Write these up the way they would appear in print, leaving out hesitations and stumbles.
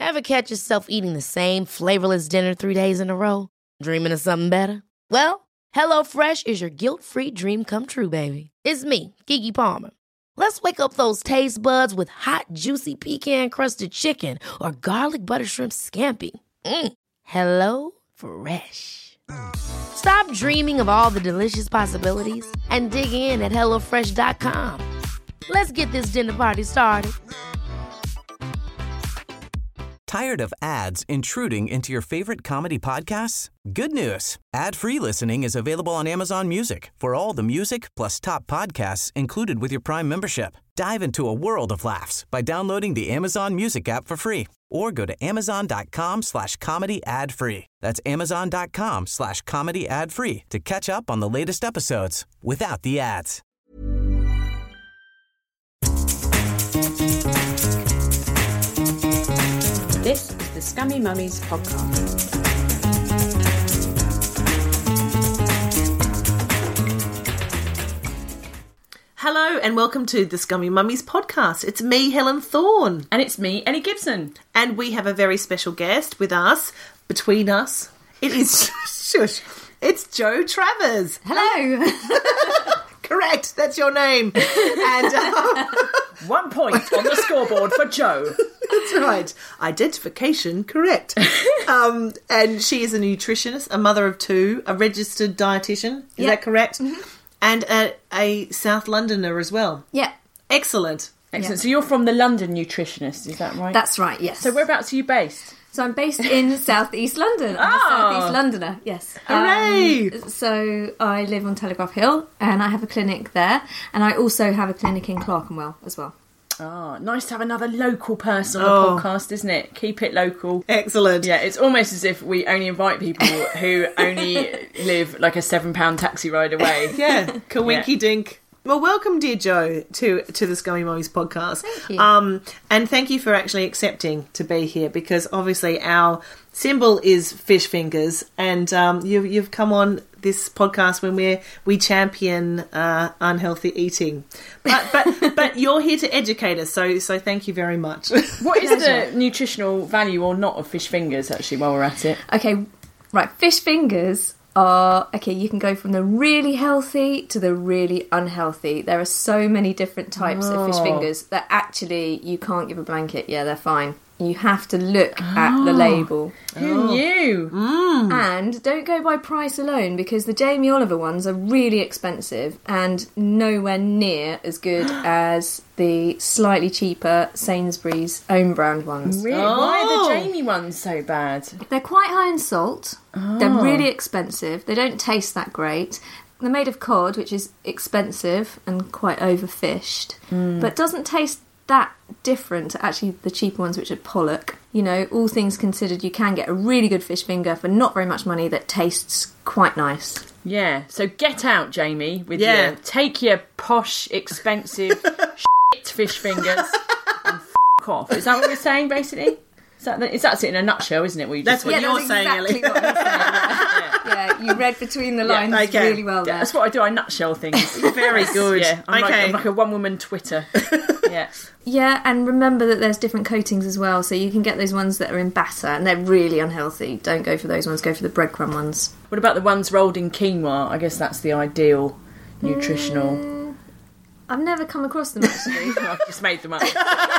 Ever catch yourself eating the same flavorless dinner 3 days in a row? Dreaming of something better? Well, HelloFresh is your guilt-free dream come true, baby. It's me, Keke Palmer. Let's wake up those taste buds with hot, juicy pecan-crusted chicken or garlic butter shrimp scampi. Hello Fresh. Stop dreaming of all the delicious possibilities and dig in at HelloFresh.com. Let's get this dinner party started. Tired of ads intruding into your favorite comedy podcasts? Good news. Ad-free listening is available on Amazon Music for all the music plus top podcasts included with your Prime membership. Dive into a world of laughs by downloading the Amazon Music app for free or go to amazon.com/comedy ad-free. That's amazon.com/comedy ad-free to catch up on the latest episodes without the ads. This is the Scummy Mummies podcast. Hello and welcome to the Scummy Mummies podcast. It's me, Helen Thorne. And it's me, Ellie Gibson. And we have a very special guest with us, between us. It is, shush, it's Jo Travers. Hello. Correct, that's your name. And 1 point on the scoreboard for Jo. That's right. Identification correct. And she is a nutritionist, a mother of two, a registered dietitian. Is that correct? Mm-hmm. And a South Londoner as well. Yeah. Excellent. Excellent. Yeah. So you're from the London Nutritionist, is that right? That's right, yes. So whereabouts are you based? So I'm based in South East London. I'm a South East Londoner, yes. Hooray! So I live on Telegraph Hill and I have a clinic there. And I also have a clinic in Clerkenwell as well. Oh, nice to have another local person on the podcast, isn't it? Keep it local. Excellent. Yeah, it's almost as if we only invite people who only live like a £7 taxi ride away. Yeah, kawinky dink. Well, welcome, dear Jo, to the Scummy Mummies podcast. Thank you. And thank you for actually accepting to be here, because obviously our symbol is fish fingers, and you've come on this podcast when we champion unhealthy eating, but you're here to educate us, so thank you very much. What is the nutritional value or not of fish fingers, actually, while we're at it? Okay, right, fish fingers are, okay, you can go from the really healthy to the really unhealthy. There are so many different types of fish fingers that actually you can't give a blanket, yeah, they're fine. You have to look at the label. Who knew? And don't go by price alone, because the Jamie Oliver ones are really expensive and nowhere near as good as the slightly cheaper Sainsbury's own brand ones. Really? Why are the Jamie ones so bad? They're quite high in salt. They're really expensive. They don't taste that great. They're made of cod, which is expensive and quite overfished, but doesn't taste that different to actually the cheaper ones, which are pollock. You know, all things considered, you can get a really good fish finger for not very much money that tastes quite nice. Yeah, so get out, Jamie, with take your posh, expensive shit fish fingers and f*** off. Is that what you're saying, basically? That's it in a nutshell, isn't it? That's what you're saying, Ellie. What I'm saying, yeah, you read between the lines really well there. That's what I do, I nutshell things. Very good. Yeah, I'm like a one-woman Twitter. Yeah. Yeah, and remember that there's different coatings as well, so you can get those ones that are in batter, and they're really unhealthy. Don't go for those ones, go for the breadcrumb ones. What about the ones rolled in quinoa? I guess that's the ideal nutritional... I've never come across them, actually. I've just made them up. Is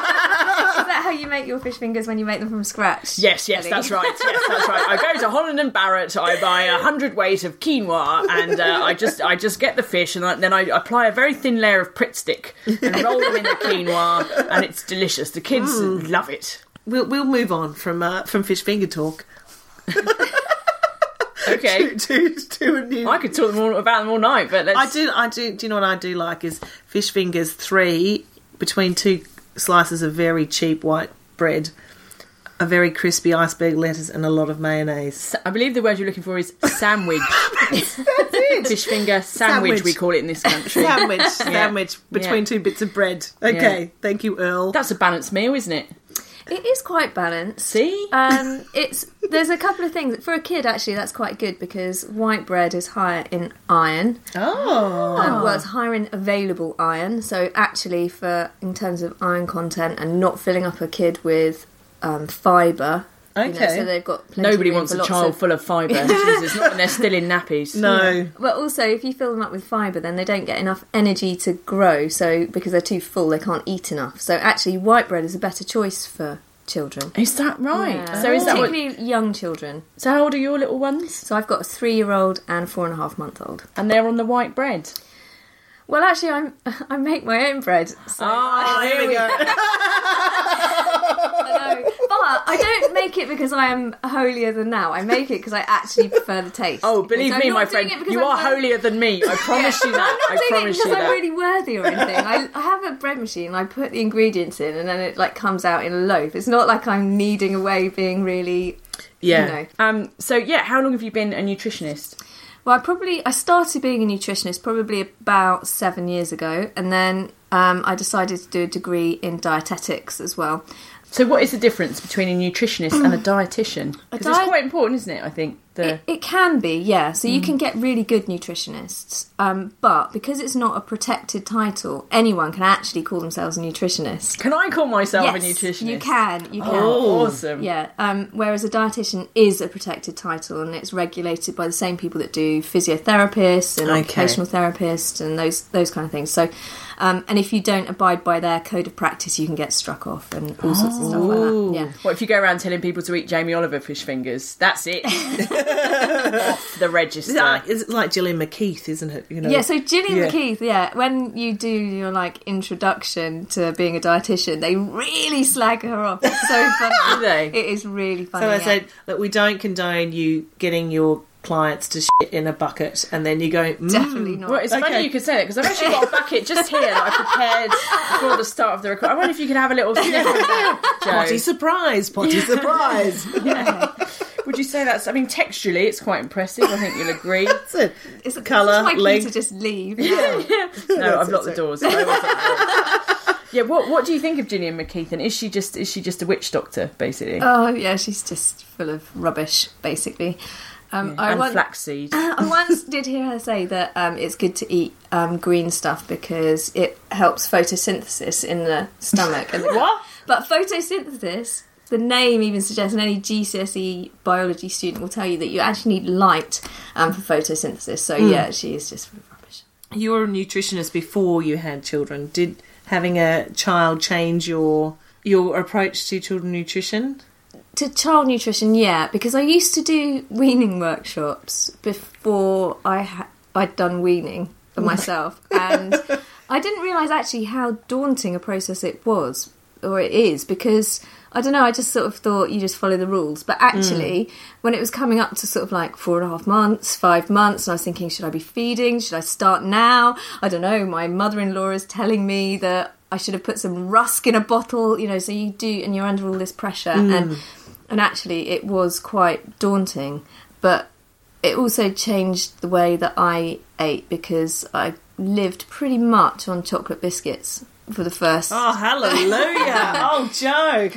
that how you make your fish fingers when you make them from scratch? Yes, Ellie? that's right. Yes, that's right. I go to Holland and Barrett, I buy 100 weight of quinoa, and I just get the fish, and then I apply a very thin layer of Pritt stick and roll them in the quinoa, and it's delicious. The kids love it. We'll move on from fish finger talk. Okay. to a new... I could talk about them all night, but let's... I do. Do you know what I do like is fish fingers 3 between 2 slices of very cheap white bread, a very crispy iceberg lettuce, and a lot of mayonnaise. I believe the word you're looking for is sandwich. That's it. Fish finger sandwich, we call it in this country. Sandwich between 2 bits of bread. Okay, thank you, Earl. That's a balanced meal, isn't it? It is quite balanced. See? There's a couple of things. For a kid, actually, that's quite good, because white bread is higher in iron. Well, it's higher in available iron. So actually, in terms of iron content and not filling up a kid with fibre. Okay. So they've got plenty Nobody of room wants for a lots child of... full of fibre. Jesus, not when they're still in nappies. No. But also, if you fill them up with fibre, then they don't get enough energy to grow. So because they're too full, they can't eat enough. So actually, white bread is a better choice for children. Is that right? Yeah. So is that what? Particularly young children. So how old are your little ones? So I've got a 3-year-old and 4.5-month-old. And they're on the white bread. Well, actually, I make my own bread. So Here we go. I know. But I don't make it because I am holier than thou. I make it because I actually prefer the taste. Oh, believe So I'm me, not my doing friend, it because you I'm are holier than me. I promise you that. I'm not doing it promise because you I'm that. really worthy or anything. I have a bread machine, I put the ingredients in, and then it like comes out in a loaf. It's not like I'm kneading away being really... Yeah. You know. So yeah, how long have you been a nutritionist? Well, I started being a nutritionist probably about 7 years ago, and then I decided to do a degree in dietetics as well. So what is the difference between a nutritionist and a dietitian? Because it's quite important, isn't it, I think? It can be, yeah. So you can get really good nutritionists. But because it's not a protected title, anyone can actually call themselves a nutritionist. Can I call myself a Yes, nutritionist? you can. Oh, awesome. Yeah. Whereas a dietitian is a protected title, and it's regulated by the same people that do physiotherapists and occupational therapists and those kind of things. So, and if you don't abide by their code of practice, you can get struck off and all sorts of stuff like that. Yeah. What if you go around telling people to eat Jamie Oliver fish fingers? That's it. Off the register. It's like Gillian McKeith, isn't it? You know? Yeah, so Gillian McKeith, when you do your like introduction to being a dietitian, they really slag her off. It's so funny. Do they? It is really funny. So I said, look, we don't condone you getting your clients to shit in a bucket, and then you go, definitely not. Well, it's funny you could say that, because I've actually got a bucket just here that I prepared before the start of the record. I wonder if you could have a little sniff of that, Jo. potty surprise, potty surprise. Yeah. Would you say that's... I mean, texturally, it's quite impressive. I think you'll agree. That's it. It's colour, just my cue length. to just leave. No, I've locked the doors. I always lock the doors. Yeah, what do you think of Gillian McKeith? And is she just a witch doctor, basically? Oh yeah, she's just full of rubbish, basically. And flaxseed. I once did hear her say that it's good to eat green stuff because it helps photosynthesis in the stomach. What? But photosynthesis, the name even suggests, and any GCSE biology student will tell you that you actually need light for photosynthesis. So yeah, she is just full of rubbish. You were a nutritionist before you had children. Did having a child change your approach to children nutrition? To child nutrition, yeah, because I used to do weaning workshops before I'd done weaning for myself, and I didn't realise actually how daunting a process it was, or it is, because, I don't know, I just sort of thought you just follow the rules, but actually, when it was coming up to sort of like 4.5 months, 5 months, and I was thinking, should I be feeding? Should I start now? I don't know, my mother-in-law is telling me that I should have put some rusk in a bottle, you know, so you do, and you're under all this pressure, and actually it was quite daunting, but it also changed the way that I ate, because I lived pretty much on chocolate biscuits for the first... Oh, hallelujah! Oh, Jo!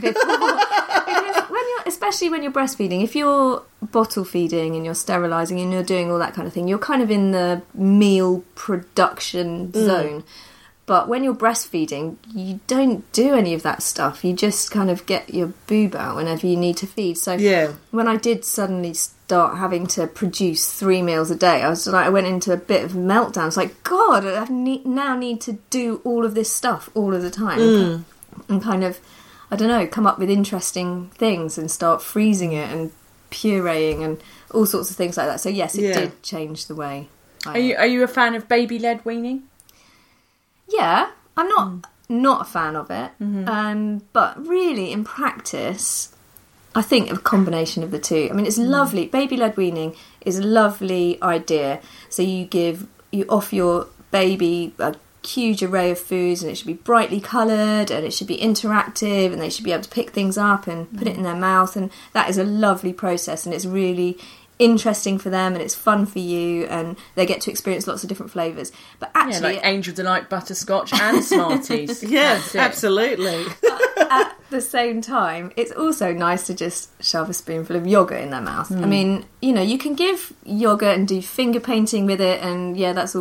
Because especially when you're breastfeeding, if you're bottle feeding and you're sterilising and you're doing all that kind of thing, you're kind of in the meal production zone. But when you're breastfeeding, you don't do any of that stuff. You just kind of get your boob out whenever you need to feed. So when I did suddenly start having to produce 3 meals a day, I went into a bit of a meltdown. It's like, God, I now need to do all of this stuff all of the time. And kind of, I don't know, come up with interesting things and start freezing it and pureeing and all sorts of things like that. So yes, it did change the way I ate. Are you a fan of baby-led weaning? Yeah, I'm not a fan of it, but really in practice, I think a combination of the two. I mean, it's lovely. Baby-led weaning is a lovely idea. So you offer your baby a huge array of foods, and it should be brightly coloured, and it should be interactive, and they should be able to pick things up and put it in their mouth, and that is a lovely process, and it's really interesting for them, and it's fun for you, and they get to experience lots of different flavours. But actually, like Angel Delight butterscotch and Smarties. Yes, absolutely. At the same time, it's also nice to just shove a spoonful of yoghurt in their mouth. I mean, you know, you can give yoghurt and do finger painting with it, and yeah, that's all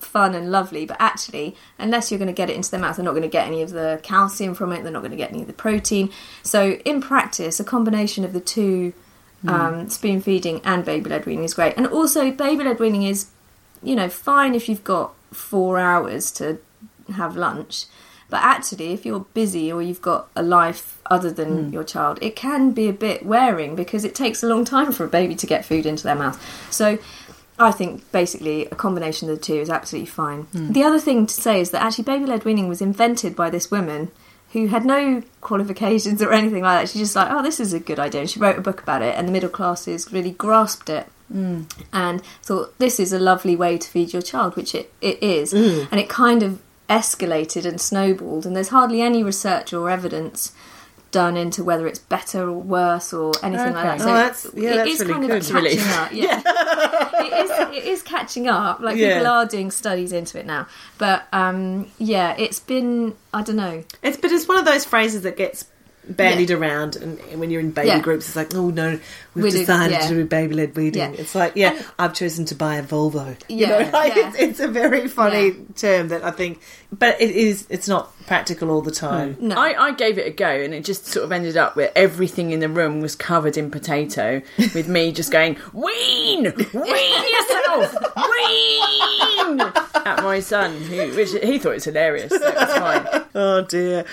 fun and lovely, but actually, unless you're going to get it into their mouth, they're not going to get any of the calcium from it, they're not going to get any of the protein. So in practice, a combination of the two, spoon feeding and baby-led weaning is great. And also, baby-led weaning is, fine if you've got 4 hours to have lunch. But actually, if you're busy or you've got a life other than your child, it can be a bit wearing because it takes a long time for a baby to get food into their mouth. So I think basically a combination of the two is absolutely fine. The other thing to say is that actually baby-led weaning was invented by this woman who had no qualifications or anything like that. She's just like, oh, this is a good idea. And she wrote a book about it, and the middle classes really grasped it. And thought, this is a lovely way to feed your child, which it is. And it kind of escalated and snowballed, and there's hardly any research or evidence done into whether it's better or worse or anything like that. So that's it really is good. kind of catching up. Yeah. it is catching up. Like people are doing studies into it now, but it's been, I don't know. It's one of those phrases that gets bandied around, and when you're in baby groups, it's like, oh no, we've decided to do baby-led weaning. It's like, I've chosen to buy a Volvo. It's a very funny term that I think, but it's not practical all the time. No. I gave it a go, and it just sort of ended up where everything in the room was covered in potato, with me just going, wean yourself, wean, at my son, which he thought it was hilarious. So it was fine. Oh dear.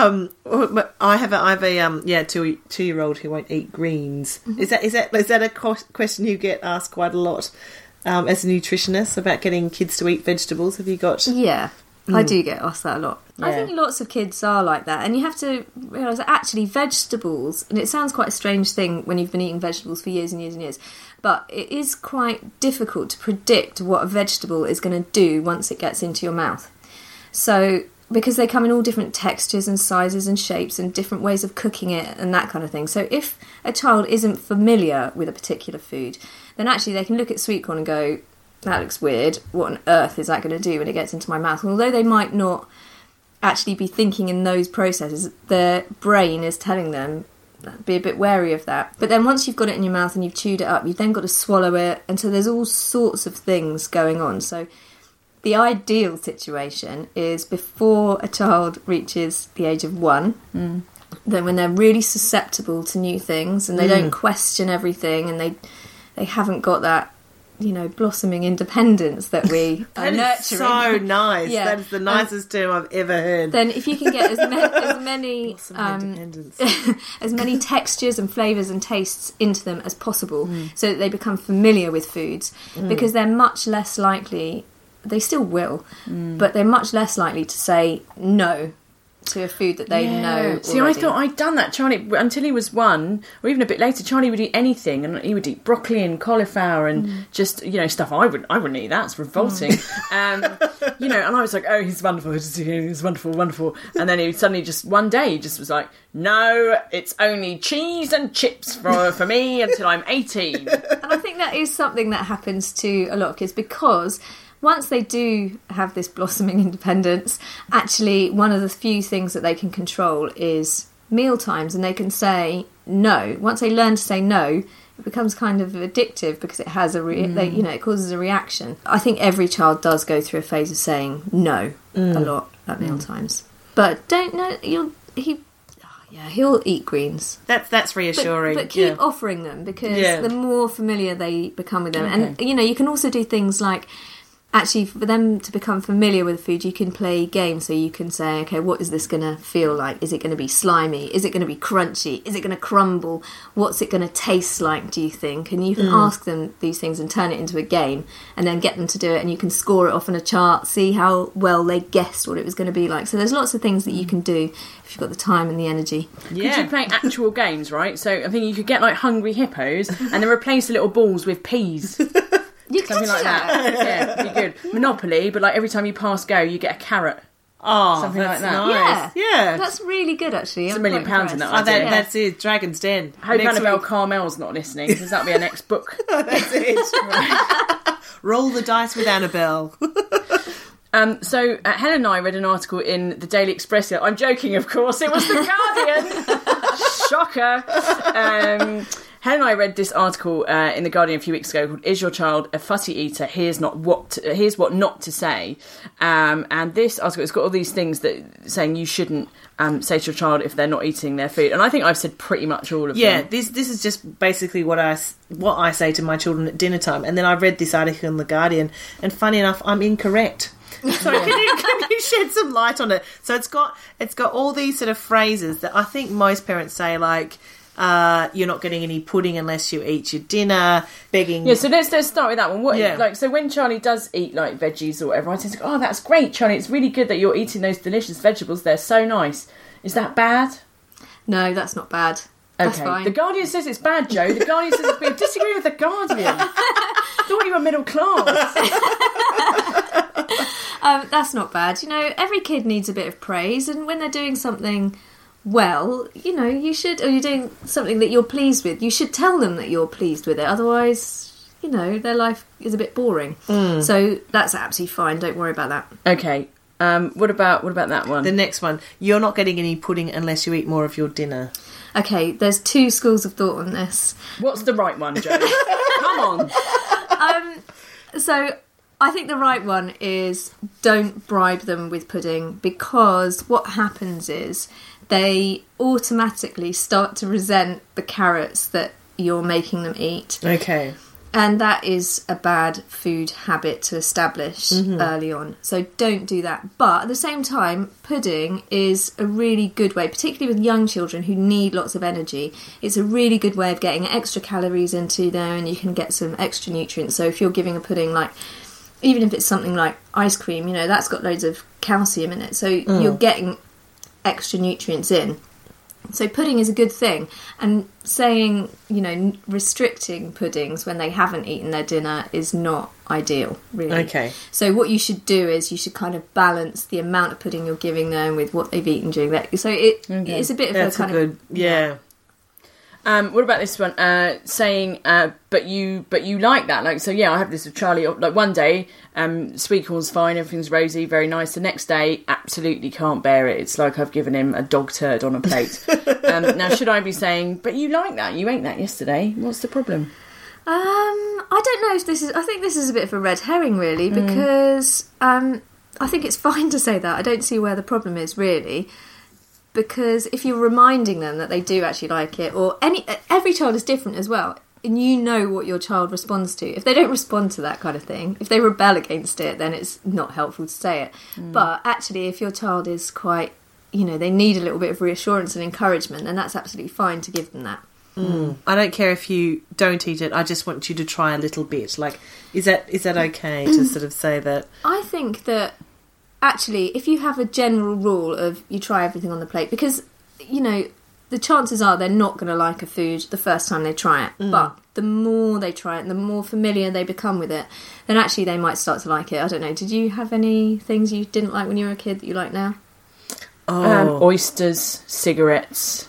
I have a 2-year-old who won't eat greens. Is that a question you get asked quite a lot as a nutritionist about getting kids to eat vegetables? Have you got? Yeah. I do get asked that a lot. Yeah. I think lots of kids are like that, and you have to realise that actually vegetables, and it sounds quite a strange thing when you've been eating vegetables for years and years and years, but it is quite difficult to predict what a vegetable is going to do once it gets into your mouth. So, because they come in all different textures and sizes and shapes and different ways of cooking it and that kind of thing. So if a child isn't familiar with a particular food, then actually they can look at sweet corn and go, that looks weird, what on earth is that going to do when it gets into my mouth? And although they might not actually be thinking in those processes, their brain is telling them, be a bit wary of that. But then once you've got it in your mouth and you've chewed it up, you've then got to swallow it, and so there's all sorts of things going on. So the ideal situation is before a child reaches the age of 1, then when they're really susceptible to new things and they don't question everything, and they haven't got that, blossoming independence that we are nurturing. That is so nice. Yeah. That is the nicest term I've ever heard. Then if you can get as many textures and flavours and tastes into them as possible, so that they become familiar with foods, because they're much less likely, they still will, but they're much less likely to say no to a food that they know already. See, I thought I'd done that. Charlie, until he was 1, or even a bit later, Charlie would eat anything, and he would eat broccoli and cauliflower and just, stuff I wouldn't eat that. It's revolting. And I was like, oh, he's wonderful, he's wonderful, wonderful. And then he suddenly just, one day, he just was like, no, it's only cheese and chips for me until I'm 18. And I think that is something that happens to a lot of kids, because once they do have this blossoming independence, actually one of the few things that they can control is meal times, and they can say no. Once they learn to say no, it becomes kind of addictive because it has it causes a reaction. I think every child does go through a phase of saying no a lot at meal times, but don't know he'll eat greens. That's reassuring. But keep offering them, because the more familiar they become with them, and you can also do things like, actually, for them to become familiar with food, you can play games. So you can say, okay, what is this going to feel like? Is it going to be slimy? Is it going to be crunchy? Is it going to crumble? What's it going to taste like, do you think? And you can ask them these things and turn it into a game, and then get them to do it, and you can score it off on a chart, see how well they guessed what it was going to be like. So there's lots of things that you can do if you've got the time and the energy. Yeah. Could you play actual games, right? So I think you could get like Hungry Hippos and then replace the little balls with peas. You Something like that. Yeah, it'd be good. Monopoly, but like every time you pass go, you get a carrot. Oh, something like that. Nice. Yeah. That's really good, actually. It's £1 million in that. Oh, that's it. Dragon's Den. I hope Annabelle Carmel's not listening, because that'll be our next book. That's it. Roll the dice with Annabelle. So Helen and I read an article in the Daily Express. I'm joking, of course. It was the Guardian. Shocker. Helen and I read this article in The Guardian a few weeks ago called "Is Your Child a Fussy Eater? Here's what not to say." And this article, it's got all these things that saying you shouldn't say to your child if they're not eating their food. And I think I've said pretty much all of them. Yeah, this is just basically what I say to my children at dinner time. And then I read this article in The Guardian, and funny enough, I'm incorrect. So can you shed some light on it? So it's got all these sort of phrases that I think most parents say, like, you're not getting any pudding unless you eat your dinner, begging... Yeah, so let's start with that one. So when Charlie does eat, like, veggies or whatever, I say, oh, that's great, Charlie, it's really good that you're eating those delicious vegetables, they're so nice. Is that bad? No, that's not bad. That's okay. fine. The Guardian says it's bad, Joe. The Guardian says it's bad. Disagree with The Guardian. I thought you were middle class. That's not bad. You know, every kid needs a bit of praise, and when they're doing something well, you know, you should, or you're doing something that you're pleased with, you should tell them that you're pleased with it. Otherwise, you know, their life is a bit boring. So that's absolutely fine. Don't worry about that. Okay. What about that one? The next one. You're not getting any pudding unless you eat more of your dinner. Okay, there's two schools of thought on this. What's the right one, Joe? Come on. So I think the right one is don't bribe them with pudding, because what happens is they automatically start to resent the carrots that you're making them eat. Okay. And that is a bad food habit to establish early on. So don't do that. But at the same time, pudding is a really good way, particularly with young children who need lots of energy. It's a really good way of getting extra calories into them, and you can get some extra nutrients. So if you're giving a pudding, like, even if it's something like ice cream, you know, that's got loads of calcium in it. So you're getting extra nutrients in. So pudding is a good thing, and saying, you know, restricting puddings when they haven't eaten their dinner is not ideal, really. Okay. So what you should do is you should kind of balance the amount of pudding you're giving them with what they've eaten during that. So it's a bit of That's a kind good, of... yeah. What about this one? Saying, but you like that. Like, so yeah, I have this with Charlie. Like one day, sweet corn's fine, everything's rosy, very nice. The next day, absolutely can't bear it. It's like I've given him a dog turd on a plate. Now, should I be saying, but you like that? You ate that yesterday. What's the problem? I don't know if this is... I think this is a bit of a red herring, really, because I think it's fine to say that. I don't see where the problem is, really. Because if you're reminding them that they do actually like it, or every child is different as well, and you know what your child responds to. If they don't respond to that kind of thing, if they rebel against it, then it's not helpful to say it. But actually, if your child is quite, you know, they need a little bit of reassurance and encouragement, then that's absolutely fine to give them that. I don't care if you don't eat it, I just want you to try a little bit. Like, is that okay to sort of say that? I think that actually, if you have a general rule of you try everything on the plate, because, you know, the chances are they're not going to like a food the first time they try it. But the more they try it and the more familiar they become with it, then actually they might start to like it. I don't know. Did you have any things you didn't like when you were a kid that you like now? Oysters, cigarettes,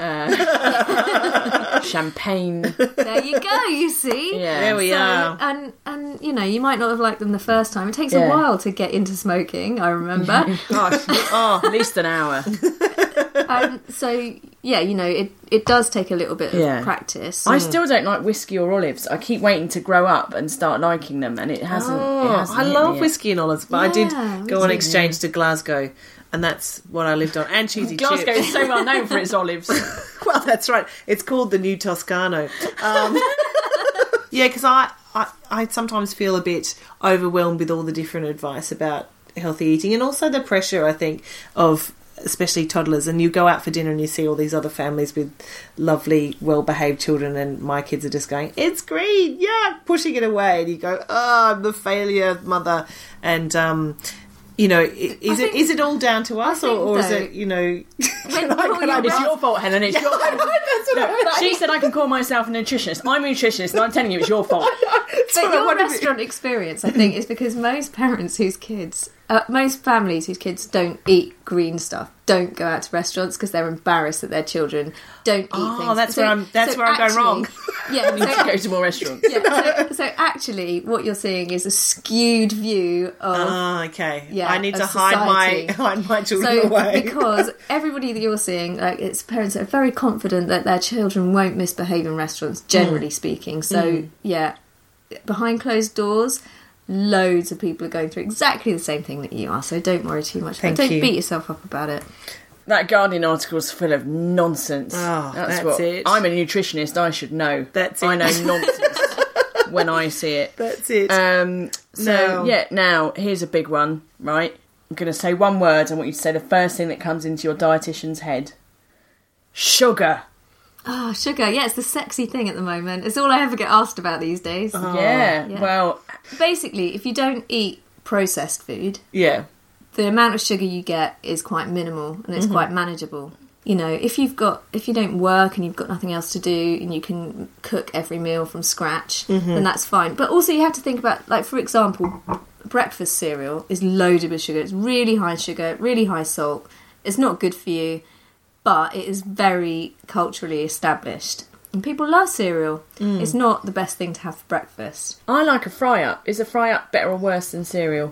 champagne. There you go, you see? Yeah. There we are. And you know, you might not have liked them the first time. It takes a while to get into smoking, I remember. Gosh, At least an hour. So, yeah, you know, it does take a little bit of practice. I still don't like whiskey or olives. I keep waiting to grow up and start liking them, and it hasn't. I love whiskey and olives, but I did go on me exchange to Glasgow, and that's what I lived on. And cheesy Glasgow chips. is so well known for its olives. Well, that's right. It's called the New Toscano. Yeah, because I sometimes feel a bit overwhelmed with all the different advice about healthy eating, and also the pressure, I think, of especially toddlers. And you go out for dinner and you see all these other families with lovely, well-behaved children, and my kids are just going, it's green, yeah, pushing it away. And you go, oh, I'm the failure mother. And you know, is it all down to us, or is it, you know... It's your fault, Helen. It's your fault. She said I can call myself a nutritionist. I'm a nutritionist, and I'm telling you it's your fault. But your restaurant experience, I think, is because most parents whose kids... most families whose kids don't eat green stuff don't go out to restaurants because they're embarrassed that their children don't eat things. That's where I'm going wrong. Yeah, need to go to more restaurants. Yeah, so actually, what you're seeing is a skewed view of. Okay. Yeah, I need to of hide society. my children away. Because everybody that you're seeing, like, it's parents that are very confident that their children won't misbehave in restaurants, generally speaking. So, yeah, behind closed doors, loads of people are going through exactly the same thing that you are. So don't worry too much. Don't beat yourself up about it. That Guardian article's full of nonsense. Oh, that's what it. I'm a nutritionist. I should know. That's it. I know nonsense when I see it. That's it. Now here's a big one. Right, I'm going to say one word. I want you to say the first thing that comes into your dietitian's head. Sugar. Oh, sugar. Yeah, it's the sexy thing at the moment. It's all I ever get asked about these days. Yeah. Well, basically, if you don't eat processed food, yeah, the amount of sugar you get is quite minimal and it's quite manageable. You know, if you don't work and you've got nothing else to do and you can cook every meal from scratch, then that's fine. But also you have to think about, like, for example, breakfast cereal is loaded with sugar. It's really high sugar, really high salt. It's not good for you, but it is very culturally established. And people love cereal. It's not the best thing to have for breakfast. I like a fry-up. Is a fry-up better or worse than cereal?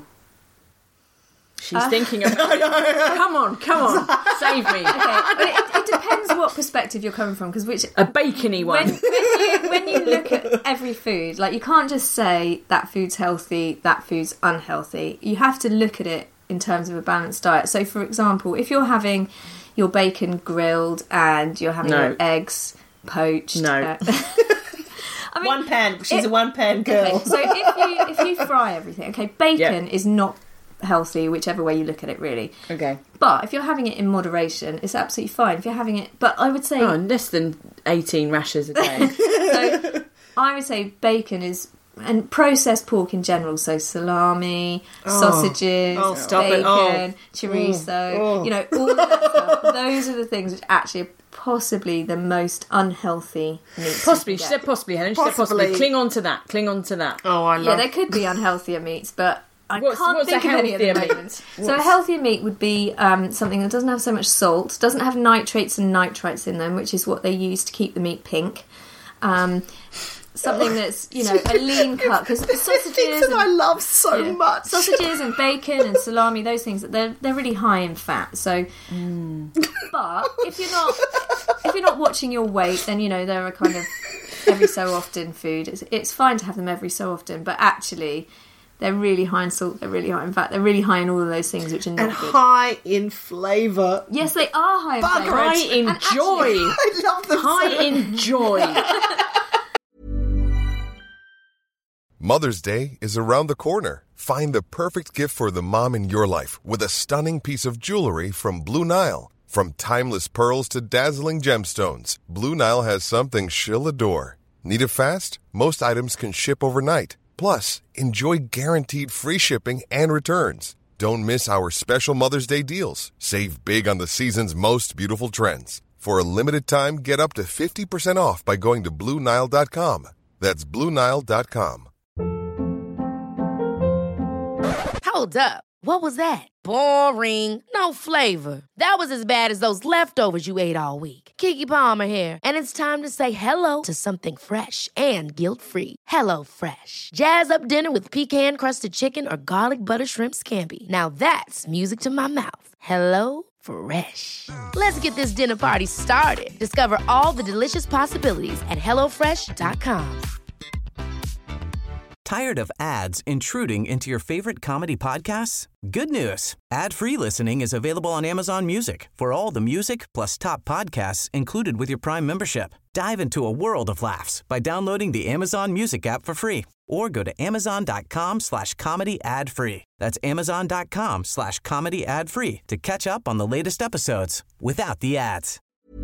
She's thinking about it. Come on, save me. Okay, but it depends what perspective you're coming from, because a bacony one. When you look at every food, like, you can't just say that food's healthy, that food's unhealthy. You have to look at it in terms of a balanced diet. So, for example, if you're having your bacon grilled and you're having your eggs poached, no. I mean, one pan. She's a one-pan girl. Okay, so if you fry everything, okay, bacon is not healthy, whichever way you look at it, really. Okay. But if you're having it in moderation, it's absolutely fine. If you're having it, but I would say less than 18 rashers a day. So I would say bacon is, and processed pork in general, so salami, sausages, bacon, chorizo, you know, all of that stuff. Those are the things which actually are possibly the most unhealthy meats. Possibly. She said possibly, Helen. She said possibly. Cling on to that. Oh, I love. Yeah, there could be unhealthier meats, but I What's can't think of any at the meat? moment. So a healthier meat would be something that doesn't have so much salt, doesn't have nitrates and nitrites in them, which is what they use to keep the meat pink. Something that's, you know, a lean cut, because sausages and, I love so much. Sausages and bacon and salami, those things, they're really high in fat. So, but if you're not watching your weight, then, you know, they're a kind of every so often food. It's fine to have them every so often, but actually, they're really high in salt, they're really high in fat, they're really high in all of those things which are not and good. high in flavour. Yes, they are high in flavour. High in joy. I love them. High in joy. Mother's Day is around the corner. Find the perfect gift for the mom in your life with a stunning piece of jewelry from Blue Nile. From timeless pearls to dazzling gemstones, Blue Nile has something she'll adore. Need it fast? Most items can ship overnight. Plus, enjoy guaranteed free shipping and returns. Don't miss our special Mother's Day deals. Save big on the season's most beautiful trends. For a limited time, get up to 50% off by going to BlueNile.com. That's BlueNile.com. Hold up. What was that? Boring. No flavor. That was as bad as those leftovers you ate all week. Keke Palmer here, and it's time to say hello to something fresh and guilt-free. Hello Fresh. Jazz up dinner with pecan-crusted chicken or garlic butter shrimp scampi. Now that's music to my mouth. Hello Fresh. Let's get this dinner party started. Discover all the delicious possibilities at HelloFresh.com. Tired of ads intruding into your favorite comedy podcasts? Good news. Ad-free listening is available on Amazon Music for all the music plus top podcasts included with your Prime membership. Dive into a world of laughs by downloading the Amazon Music app for free or go to amazon.com/comedy ad-free. That's amazon.com/comedy ad-free to catch up on the latest episodes without the ads.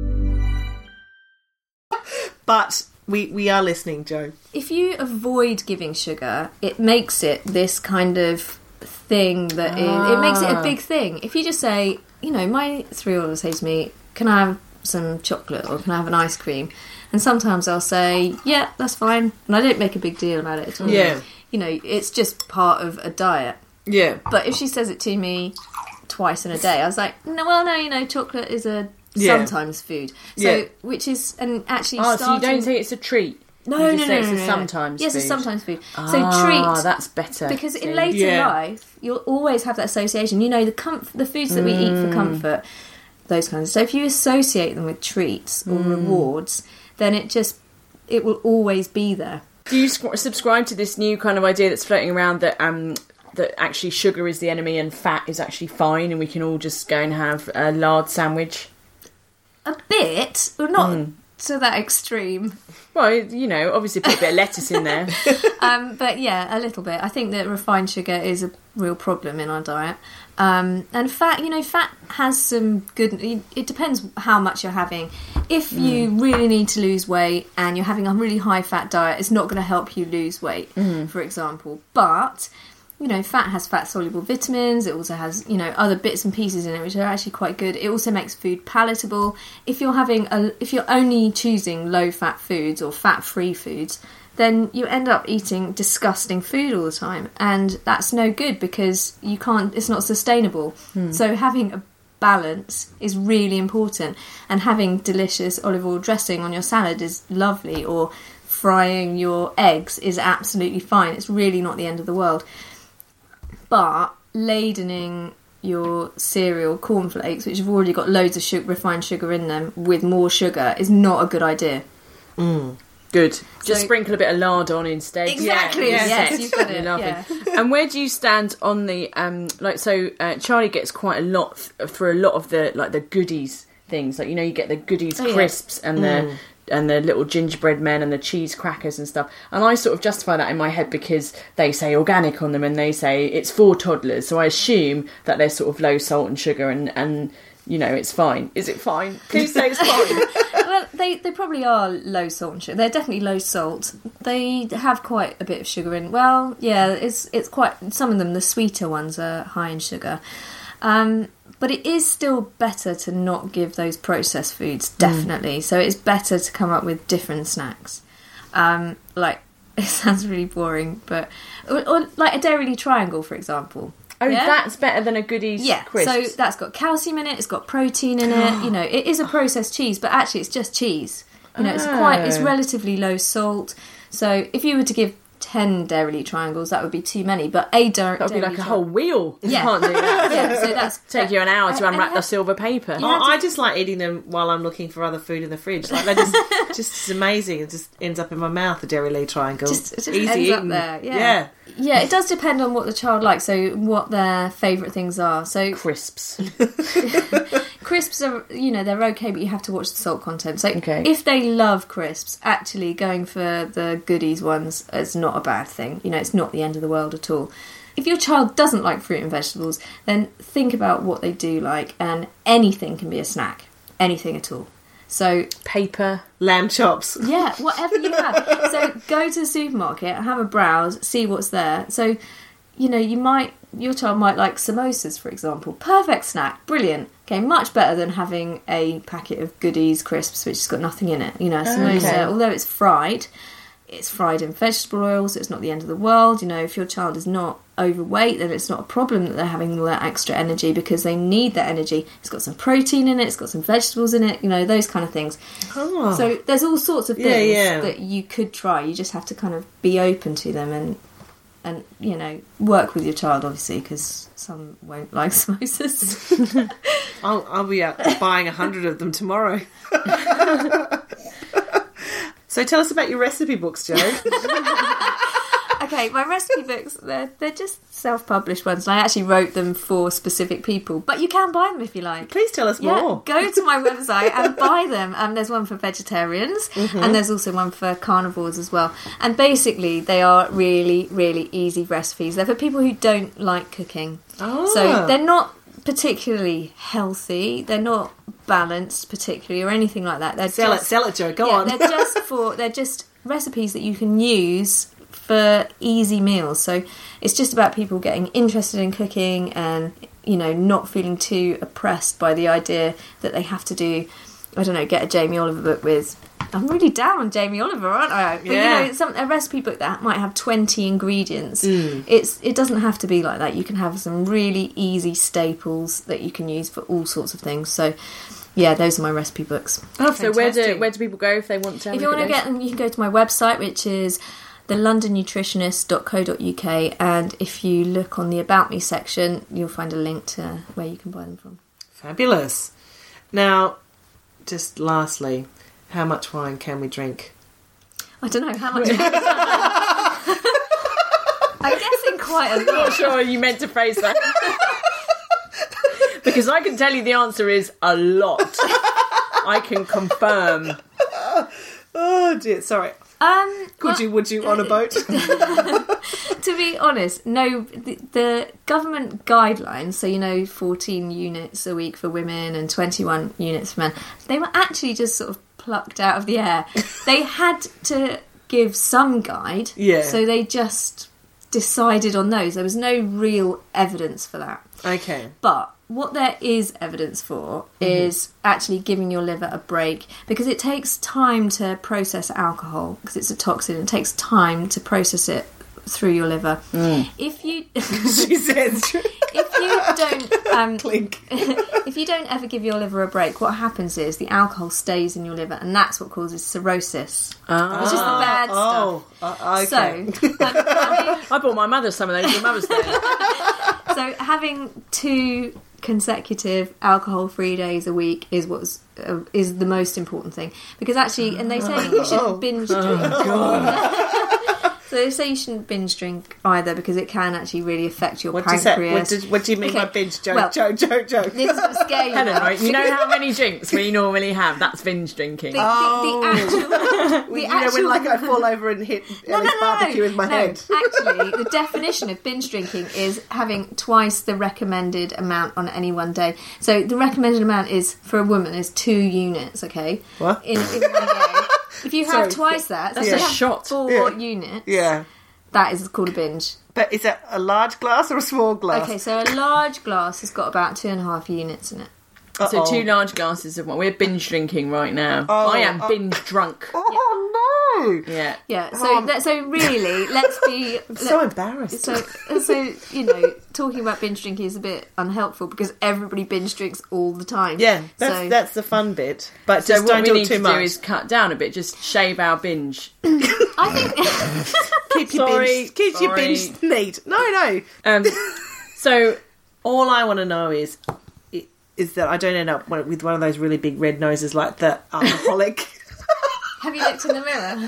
But we are listening, Joe. If you avoid giving sugar, it makes it this kind of thing that it makes it a big thing. If you just say, you know, my 3-year-old says to me, can I have some chocolate or can I have an ice cream? And sometimes I'll say, yeah, that's fine. And I don't make a big deal about it at all. Yeah. You know, it's just part of a diet. Yeah. But if she says it to me twice in a day, I was like, no, you know, chocolate is a sometimes food. So, which is, and actually so you don't say it's a treat? No, You just say it's a no. sometimes Yes, it's food. sometimes food. So treat. That's better. Because in See? later life, you'll always have that association. You know, the foods that we eat for comfort, those kinds. So if you associate them with treats or rewards, then it will always be there. Do you subscribe to this new kind of idea that's floating around that that actually sugar is the enemy and fat is actually fine, and we can all just go and have a lard sandwich? A bit, but not to that extreme. Well, you know, obviously put a bit of lettuce in there. But yeah, a little bit. I think that refined sugar is a real problem in our diet. And fat, fat has some good... It depends how much you're having. If you really need to lose weight and you're having a really high fat diet, it's not going to help you lose weight, for example. But... fat has fat-soluble vitamins. It also has, other bits and pieces in it which are actually quite good. It also makes food palatable. If you're only choosing low-fat foods or fat-free foods, then you end up eating disgusting food all the time, and that's no good because it's not sustainable. So having a balance is really important, and having delicious olive oil dressing on your salad is lovely, or frying your eggs is absolutely fine. It's really not the end of the world. But ladening your cereal cornflakes, which have already got loads of refined sugar in them, with more sugar is not a good idea. Good. Just sprinkle a bit of lard on instead. Exactly. Yes, you've got it. Lovely. Yeah. And where do you stand on the Charlie gets quite a lot for a lot of the goodies things. Like, you get the goodies crisps and the little gingerbread men and the cheese crackers and stuff. And I sort of justify that in my head because they say organic on them and they say it's for toddlers. So I assume that they're sort of low salt and sugar and it's fine. Is it fine? Please say it's fine. Well, they probably are low salt and sugar. They're definitely low salt. They have quite a bit of sugar in. Well, yeah, it's quite... Some of them, the sweeter ones, are high in sugar. But it is still better to not give those processed foods, definitely. So it's better to come up with different snacks. It sounds really boring, but... Or like a Dairy Triangle, for example. Oh, that's better than a Goodies crisp. So that's got calcium in it, it's got protein in it. It is a processed cheese, but actually it's just cheese. It's relatively low salt. So if you were to give 10 Dairy Triangles, that would be too many, but that would be like a whole wheel. You can't do that. Yeah, so that's take you an hour to unwrap the silver paper. I just like eating them while I'm looking for other food in the fridge. Like, they're just amazing. It just ends up in my mouth, the Dairy Triangle. It just easy ends eating. up there. Yeah, it does depend on what the child likes, so what their favourite things are. So crisps. Crisps are, they're okay, but you have to watch the salt content. So if they love crisps, actually going for the Goodies ones is not a bad thing. It's not the end of the world at all. If your child doesn't like fruit and vegetables, then think about what they do like, and anything can be a snack. Anything at all. So paper, lamb chops. Yeah, whatever you have. So go to the supermarket, have a browse, see what's there. So, your child might like samosas, for example. Perfect snack, brilliant. Okay, much better than having a packet of Goodies crisps which has got nothing in it. A samosa, although it's fried in vegetable oil, so it's not the end of the world. If your child is not overweight, then it's not a problem that they're having all that extra energy, because they need that energy. It's got some protein in it, it's got some vegetables in it, those kind of things. So there's all sorts of things that you could try. You just have to kind of be open to them and work with your child, obviously, because some won't like samosas. I'll be out buying 100 of them tomorrow. So tell us about your recipe books, Jo. Okay, my recipe books, they're just self-published ones, and I actually wrote them for specific people, but you can buy them if you like. Please tell us more. Go to my website and buy them. There's one for vegetarians, and there's also one for carnivores as well. And basically, they are really, really easy recipes. They're for people who don't like cooking. So they're not particularly healthy, they're not balanced particularly or anything like that. Sell it, Jo. Go on. They're just recipes that you can use for easy meals. So it's just about people getting interested in cooking and not feeling too oppressed by the idea that they have to do, get a Jamie Oliver book with... I'm really down on Jamie Oliver, aren't I? But, a recipe book that might have 20 ingredients. It doesn't have to be like that. You can have some really easy staples that you can use for all sorts of things. So yeah, those are my recipe books. Oh, So where do people go if they want to? If you want to get them, you can go to my website, which is thelondonnutritionist.co.uk, and if you look on the About Me section, you'll find a link to where you can buy them from. Fabulous. Now, just lastly, how much wine can we drink? I don't know how much. I'm guessing quite a I'm not lot. sure you meant to phrase that. Because I can tell you the answer is a lot. I can confirm. Oh dear, sorry. Would you on a boat? To be honest, no. The government guidelines, so 14 units a week for women and 21 units for men, they were actually just sort of plucked out of the air. They had to give some guide, so they just decided on those. There was no real evidence for that. Okay. But what there is evidence for is actually giving your liver a break, because it takes time to process alcohol, because it's a toxin. It takes time to process it through your liver. If you She says. if you don't Clink. if you don't ever give your liver a break, what happens is the alcohol stays in your liver, and that's what causes cirrhosis, which is the bad stuff. Okay. So I bought my mother some of those for Mother's Day. So having 2 consecutive alcohol-free days a week is is the most important thing, because actually, and they say you shouldn't binge drink. So they say you shouldn't binge drink either, because it can actually really affect your pancreas. What do you mean by binge? Joke, Well, joke. This is going to scare you. Helen, now. right? You know how many drinks we normally have? That's binge drinking. The actual when I fall over and hit Ellie's barbecue with my head. Actually, the definition of binge drinking is having twice the recommended amount on any one day. So the recommended amount is, for a woman, is 2 units, okay? What? In one day. If you have twice that, That's so a you have shot. 4 units, Yeah. that is called a binge. But is that a large glass or a small glass? Okay, so a large glass has got about 2.5 units in it. So 2 large glasses of wine. We're binge drinking right now. I am binge drunk. Oh no! Yeah. Yeah, so really, let's be... I'm so embarrassed. So talking about binge drinking is a bit unhelpful, because everybody binge drinks all the time. Yeah, So- that's the fun bit. But So just what don't we do need it too to much. do is cut down a bit. Just shave our binge. I think... keep your Sorry, binge. Keep your sorry. binge neat. No. So All I want to know is that I don't end up with one of those really big red noses like the alcoholic. Have you looked in the mirror?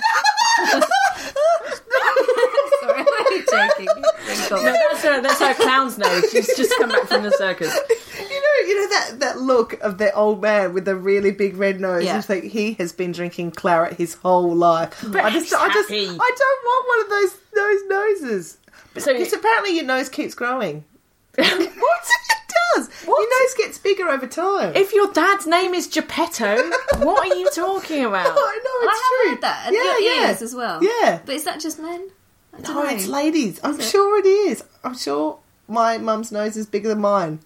Sorry, I'm only joking. that's our clown's nose. She's just come back from the circus. You know that look of the old man with the really big red nose. Yeah. You think he has been drinking claret his whole life. I he's don't happy. want one of those noses. So Because apparently your nose keeps growing. What? It does. Your nose gets bigger over time. if your dad's name is Geppetto, what are you talking about? I know, it's I true. have heard that. And your ears as well. Yeah. But is that just men? I don't No, know. it's ladies. I'm sure it is. I'm sure my mum's nose is bigger than mine.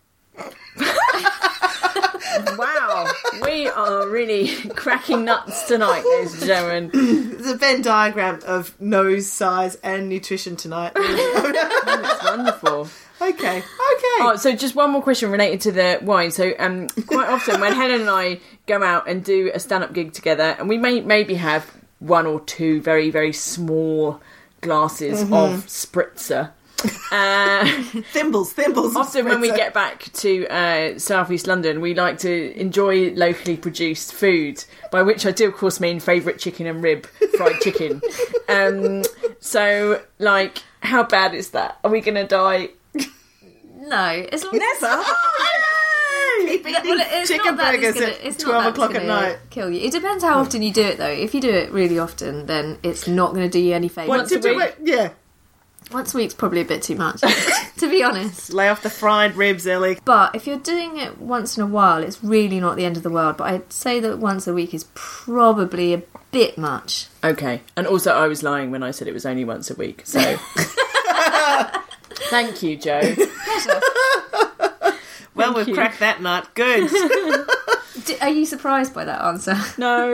Wow, we are really cracking nuts tonight, ladies and gentlemen. There's a Venn diagram of nose size and nutrition tonight. That's wonderful. Okay. Oh, so just one more question related to the wine. So, quite often when Helen and I go out and do a stand-up gig together, and we maybe have 1 or 2 very, very small glasses of spritzer. Thimbles. Often when we get back to South East London, we like to enjoy locally produced food, by which I do of course mean favourite chicken and rib, fried chicken. So, like, how bad is that? Are we going to die? No, as long as Keep eating it's chicken not that burgers that's at it's not 12 that's o'clock at gonna night. Kill you. It depends how often you do it, though. If you do it really often, then it's not going to do you any favours. Once a week? Yeah. Once a week's probably a bit too much, to be honest. Lay off the fried ribs, Ellie. But if you're doing it once in a while, it's really not the end of the world. But I'd say that once a week is probably a bit much. Okay, and also I was lying when I said it was only once a week, so... Thank you, Joe. Pleasure. Well, we've you. cracked that nut. Good. Are you surprised by that answer? No.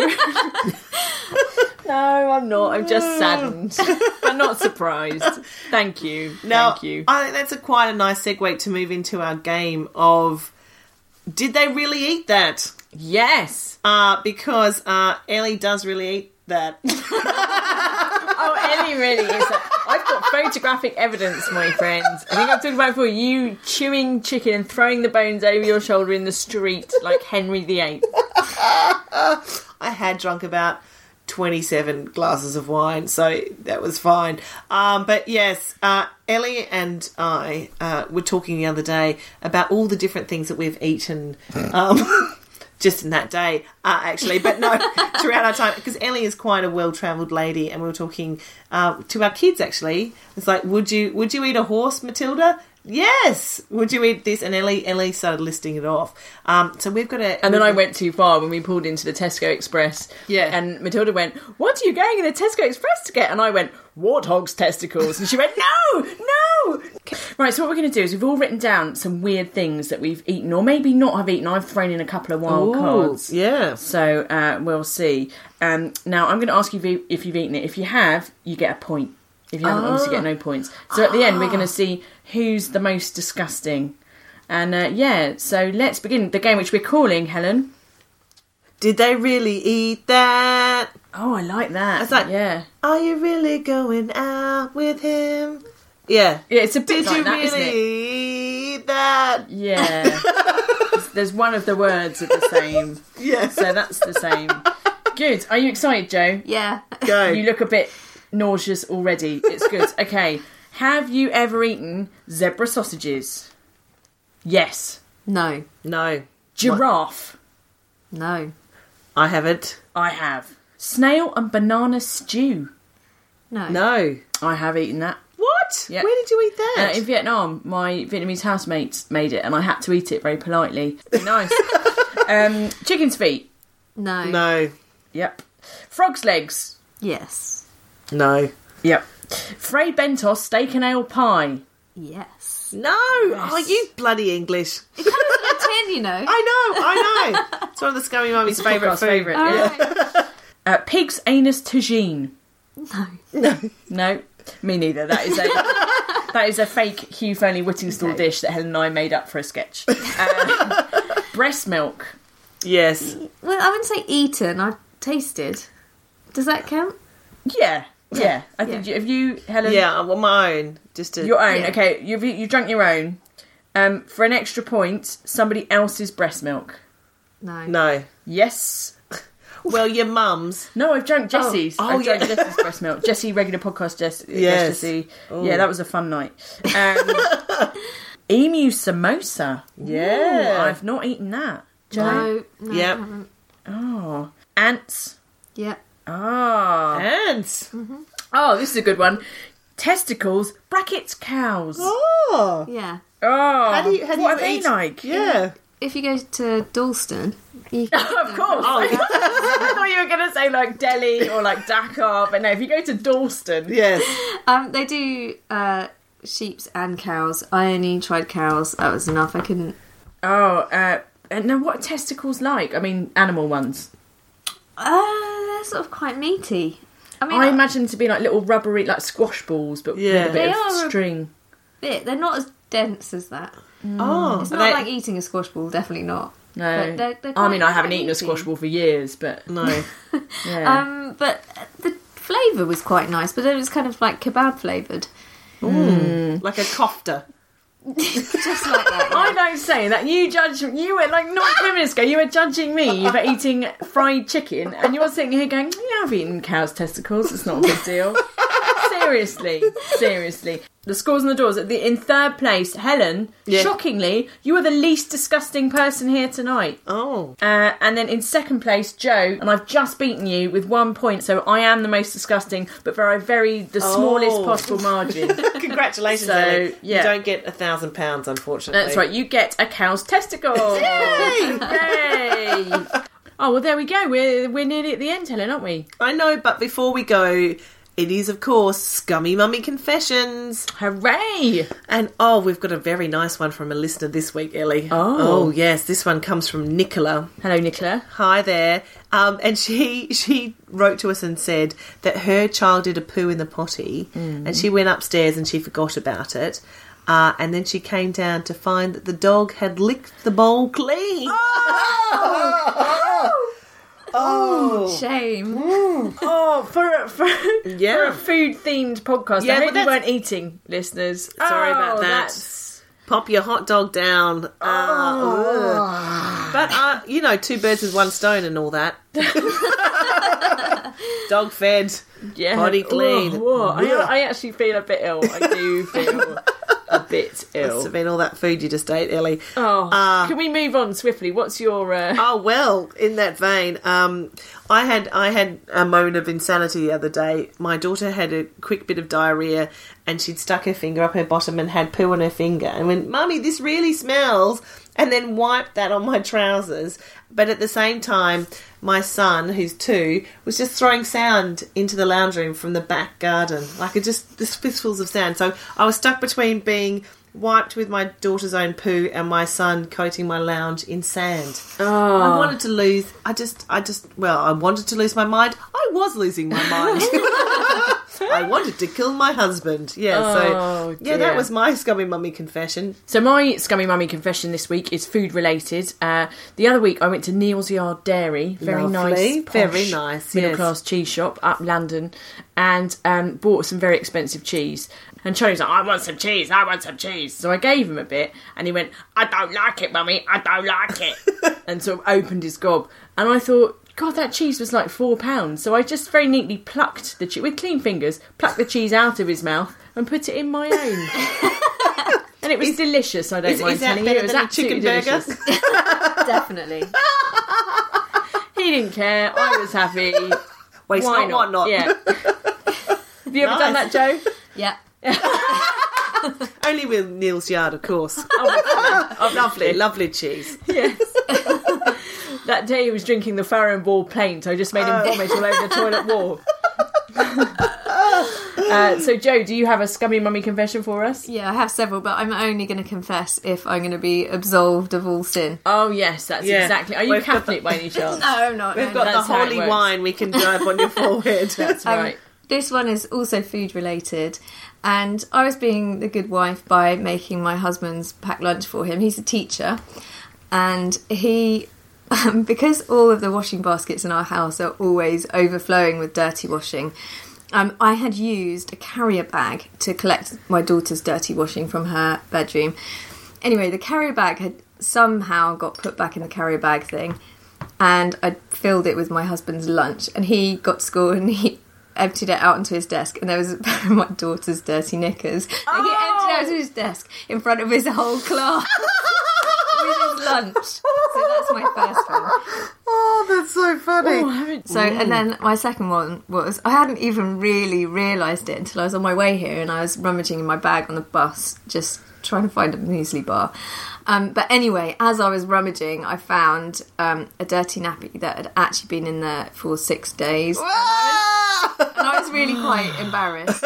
No, I'm not. I'm just saddened, but not surprised. Thank you. Now, Thank you. I think that's quite a nice segue to move into our game of Did they really eat that? Yes. Because Ellie does really eat that. Oh, Ellie really is. I've got photographic evidence, my friends. I think I've talked about it before. You chewing chicken and throwing the bones over your shoulder in the street like Henry VIII. I had drunk about 27 glasses of wine, so that was fine. But yes, Ellie and I were talking the other day about all the different things that we've eaten just in that day, actually. But no, throughout our time, because Ellie is quite a well-travelled lady, and we were talking to our kids, actually. It's like, would you eat a horse, Matilda? Yes. Would you eat this? And Ellie started listing it off. So we've got to... And then I went too far when we pulled into the Tesco Express. Yeah. And Matilda went, "What are you going in the Tesco Express to get?" And I went, "Warthog's testicles." And she went, "No! Right, so what we're going to do is we've all written down some weird things that we've eaten, or maybe not have eaten. I've thrown in a couple of wild cards. Yeah. So we'll see. Now, I'm going to ask you if you've eaten it. If you have, you get a point. If you haven't, obviously get no points. So at the end, we're going to see who's the most disgusting. And so let's begin the game, which we're calling, Helen. Did they really eat that? Oh, I like that. It's like, yeah. Are you really going out with him? Yeah. Yeah, it's a bit Did like you that, really isn't it? eat that? Yeah. There's one of the words are the same. Yeah. So that's the same. Good. Are you excited, Joe? Yeah. Go. You look a bit nauseous already. It's good. Okay. Have you ever eaten zebra sausages? Yes. No. No. Giraffe? No. I haven't. I have. Snail and banana stew? No. No. I have eaten that. What? Yeah. Where did you eat that? In Vietnam, my Vietnamese housemates made it, and I had to eat it very politely. Nice. Chicken's feet? No. No. Yep. Frog's legs? Yes. No. Yep. Fray Bentos steak and ale pie? Yes. No. Oh, you bloody English. It comes in a tin, you know. I know. It's one of the Scummy Mummy's favourite food. favourite. All Yeah. right. Pig's anus tagine? No. No. Me neither. That is a fake Hugh Fearnley Whittingstall dish that Helen and I made up for a sketch. Breast milk? Yes. Well, I wouldn't say eaten. I've tasted. Does that count? Yeah. I think have you, Helen? Yeah, well, my own. Just to... Your own. Yeah. Okay, you've drunk your own. For an extra point, somebody else's breast milk? No. No. Yes. Well, your mum's. No, I've drunk Jessie's. Oh, I've drunk yeah. Jessie's breast milk. Jessie, regular podcast Jessie. Yes. Jessie. Ooh. Yeah, that was a fun night. Emu samosa. Yeah. Ooh, I've not eaten that. No. No. Yep. I haven't. Oh. Ants. Yeah. Ah. Ants. Oh, this is a good one. Testicles, brackets, cows. Oh. Yeah. Oh. How do you what are they eat? like? Yeah. If you go to Dalston, you can Of course. I thought you were going to say like Delhi or like Dakar, but no, if you go to Dalston. Yes. They do sheeps and cows. I only tried cows. That was enough. I couldn't. Oh, and now what are testicles like? I mean, animal ones. They're sort of quite meaty. I mean, I imagine them to be like little rubbery, like squash balls, but with a bit They of are a string. they're not as dense as that. Oh. It's are not they- like eating a squash ball. Definitely not. No. But they're I mean, I quite haven't eaten a meaty. squash ball for years, but No. yeah. But the flavour was quite nice, but it was kind of like kebab flavoured. Like a kofta. Just like that. I don't say that. You were like not 2 minutes ago. You were judging me for eating fried chicken, and you're sitting here going, "Yeah, I've eaten cow's testicles. It's not a big deal." Seriously. The scores on the doors. In third place, Helen. Yeah. Shockingly, you are the least disgusting person here tonight. Oh. And then in second place, Joe, and I've just beaten you with 1 point, so I am the most disgusting, but the smallest possible margin. Congratulations, So, Ellie. yeah. You don't get £1,000, unfortunately. That's right, you get a cow's testicle. Yay! Oh, well, there we go. We're nearly at the end, Helen, aren't we? I know, but before we go, it is, of course, Scummy Mummy Confessions. Hooray! And, we've got a very nice one from a listener this week, Ellie. Oh. Yes, this one comes from Nicola. Hello, Nicola. Hi there. And she wrote to us and said that her child did a poo in the potty and she went upstairs and she forgot about it. And then she came down to find that the dog had licked the bowl clean. Oh, shame. Oh, for a food-themed podcast. Yeah, I hope but you weren't eating, listeners. Sorry about that. That's... Pop your hot dog down. But, 2 birds with 1 stone and all that. Dog fed, potty clean. I actually feel a bit ill. I do feel a bit ill. Must have been all that food you just ate, Ellie. Can we move on swiftly? What's your... Oh, well, in that vein, I had a moment of insanity the other day. My daughter had a quick bit of diarrhoea and she'd stuck her finger up her bottom and had poo on her finger and went, "Mummy, this really smells," and then wiped that on my trousers. But at the same time, my son, who's 2, was just throwing sand into the lounge room from the back garden. Like, just fistfuls of sand. So I was stuck between being wiped with my daughter's own poo and my son coating my lounge in sand. I wanted to lose... I wanted to lose my mind. I was losing my mind. I wanted to kill my husband. That was my scummy mummy confession. So my scummy mummy confession this week is food related. The other week I went to Neal's Yard Dairy, very nice, middle class cheese shop up London, and bought some very expensive cheese. And Charlie was like, "I want some cheese. So I gave him a bit, and he went, "I don't like it, mummy. I don't like it," and sort of opened his gob. And I thought, God, that cheese was like £4. So I just very neatly plucked the cheese with clean fingers, plucked the cheese out of his mouth and put it in my own. And it was delicious. I don't mind telling you, it was absolutely delicious. Definitely. He didn't care. I was happy. Waste Why not, want not. Yeah. Have you ever done that, Joe? Yeah. Only with Neal's Yard, of course. Lovely cheese. Yes. That day he was drinking the Farrow & Ball Plaint. I just made him vomit all over the toilet wall. So, Joe, do you have a scummy mummy confession for us? Yeah, I have several, but I'm only going to confess if I'm going to be absolved of all sin. Oh, yes, that's exactly... Are you Catholic by any chance? No, I'm not. We've got the holy wine we can dab on your forehead. That's right. This one is also food related, and I was being the good wife by making my husband's packed lunch for him. He's a teacher, and he... because all of the washing baskets in our house are always overflowing with dirty washing, I had used a carrier bag to collect my daughter's dirty washing from her bedroom. Anyway, the carrier bag had somehow got put back in the carrier bag thing, and I filled it with my husband's lunch, and he got to school and he emptied it out onto his desk, and there was a pair of my daughter's dirty knickers. And he emptied it out to his desk in front of his whole class. With his lunch. So that's my first one. Oh, that's so funny. And then my second one was, I hadn't even really realised it until I was on my way here and I was rummaging in my bag on the bus, just trying to find a muesli bar. But anyway, as I was rummaging, I found a dirty nappy that had actually been in there for 6 days. And I was really quite embarrassed.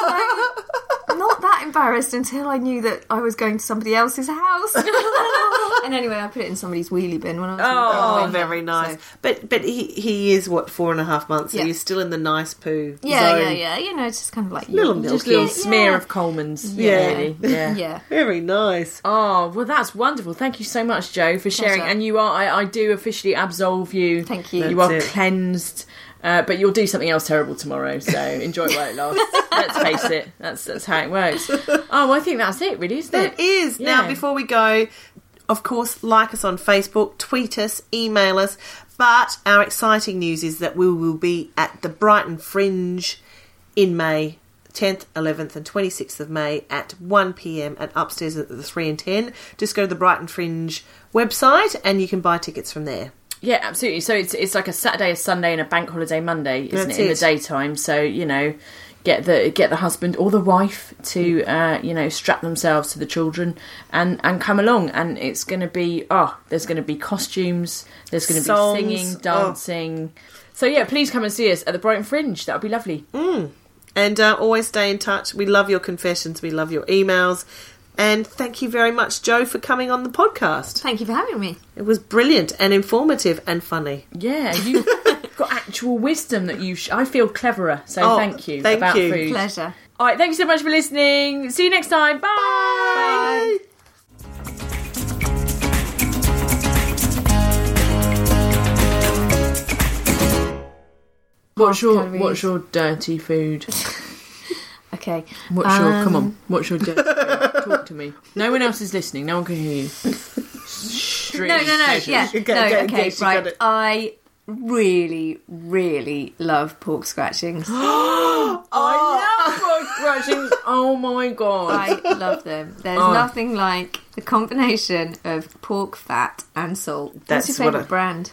Not that embarrassed until I knew that I was going to somebody else's house. And anyway, I put it in somebody's wheelie bin when I was Oh, very nice. So. But he is, 4.5 months, so you're still in the nice poo zone. Yeah. It's just kind of like... Just a little smear of Coleman's. Really. Yeah. Very nice. Oh, well, that's wonderful. Thank you so much, Joe, for sharing. Pleasure. And you are, I do officially absolve you. Thank you. You are cleansed. But you'll do something else terrible tomorrow, so enjoy it while it lasts. Let's face it, that's how it works. Oh, I think that's it, really, isn't it? That is. Yeah. Now, before we go, of course, like us on Facebook, tweet us, email us. But our exciting news is that we will be at the Brighton Fringe in May, 10th, 11th and 26th of May at 1 p.m. and upstairs at the 3 and 10. Just go to the Brighton Fringe website and you can buy tickets from there. Yeah, absolutely. So it's like a Saturday, a Sunday, and a bank holiday Monday, isn't it? In the daytime. So get the husband or the wife to strap themselves to the children and come along. And it's going to be there's going to be costumes, there's going to be singing, dancing. So yeah, please come and see us at the Brighton Fringe. That would be lovely. And always stay in touch. We love your confessions. We love your emails. And thank you very much, Joe, for coming on the podcast. Thank you for having me. It was brilliant and informative and funny. Yeah, you've got actual wisdom that I feel cleverer, so thank you. Thank about you. Food. Pleasure. All right, thanks so much for listening. See you next time. Bye. Bye. What's your dirty food? Okay. What's your dirty food? Talk to me. No one else is listening. No one can hear you. No. Yeah. Okay. Right. I really, really love pork scratchings. I love pork scratchings. Oh my god. I love them. There's nothing like the combination of pork fat and salt. What's your favourite brand?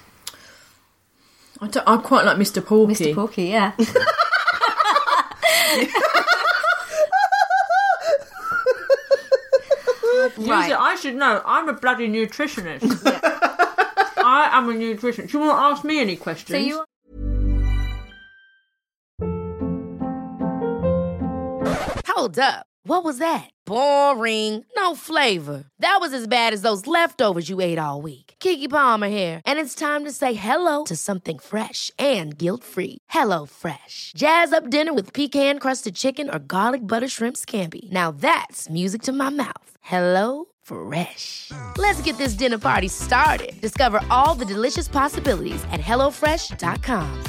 I quite like Mr. Porky. Mr. Porky, yeah. Right. I should know. I'm a bloody nutritionist. Yeah. I am a nutritionist. Do you want to ask me any questions? Hold up. What was that? Boring. No flavor. That was as bad as those leftovers you ate all week. Keke Palmer here, and it's time to say hello to something fresh and guilt-free. Hello Fresh. Jazz up dinner with pecan-crusted chicken or garlic butter shrimp scampi. Now that's music to my mouth. Hello Fresh. Let's get this dinner party started. Discover all the delicious possibilities at HelloFresh.com.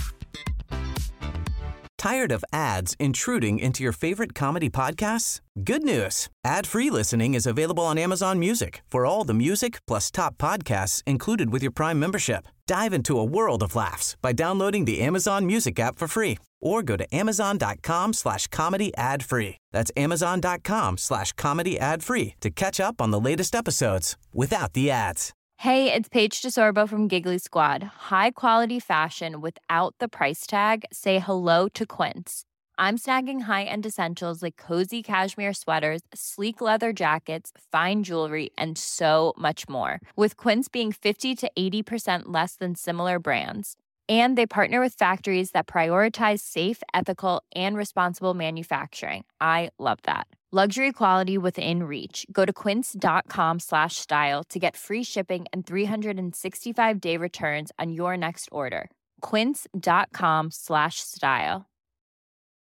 Tired of ads intruding into your favorite comedy podcasts? Good news. Ad-free listening is available on Amazon Music for all the music plus top podcasts included with your Prime membership. Dive into a world of laughs by downloading the Amazon Music app for free or go to amazon.com/comedy ad-free. That's amazon.com/comedy ad-free to catch up on the latest episodes without the ads. Hey, it's Paige DeSorbo from Giggly Squad. High quality fashion without the price tag. Say hello to Quince. I'm snagging high-end essentials like cozy cashmere sweaters, sleek leather jackets, fine jewelry, and so much more. With Quince being 50 to 80% less than similar brands. And they partner with factories that prioritize safe, ethical, and responsible manufacturing. I love that. Luxury quality within reach. Go to quince.com/style to get free shipping and 365-day returns on your next order. Quince.com/style.